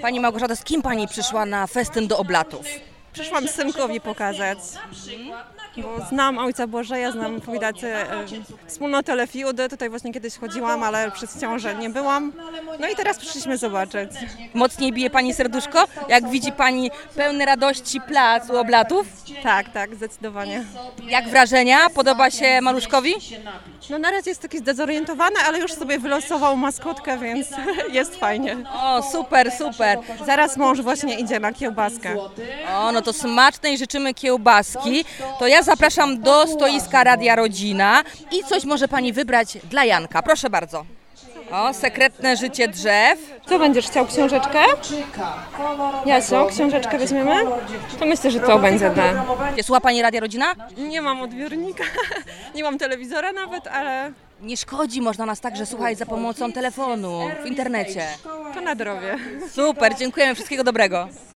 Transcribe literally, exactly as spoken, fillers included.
Pani Małgorzata, z kim Pani przyszła na festyn do Oblatów? Przyszłam synkowi pokazać, bo znam ojca Bożeja, znam widać e, wspólnotę Lefiudy. Tutaj właśnie kiedyś chodziłam, ale przez ciążę nie byłam. No i teraz przyszliśmy zobaczyć. Mocniej bije Pani serduszko, jak widzi Pani pełny radości plac u Oblatów? Tak, tak, zdecydowanie. Jak wrażenia? Podoba się maluszkowi? No na razie jest taki zdezorientowany, ale już sobie wylosował maskotkę, więc jest fajnie. O, super, super. Zaraz mąż właśnie idzie na kiełbaskę. O, no to smacznej życzymy kiełbaski. To ja zapraszam do stoiska Radia Rodzina i coś może Pani wybrać dla Janka. Proszę bardzo. O, sekretne życie drzew. Co będziesz chciał, książeczkę? Jasio, książeczkę weźmiemy? To myślę, że to będzie dla... Słucha Pani Radia Rodzina? Nie mam odbiornika, nie mam telewizora nawet, ale Nie szkodzi, można nas także słuchać za pomocą telefonu, w internecie. to nadrobię. Super, dziękujemy, wszystkiego dobrego.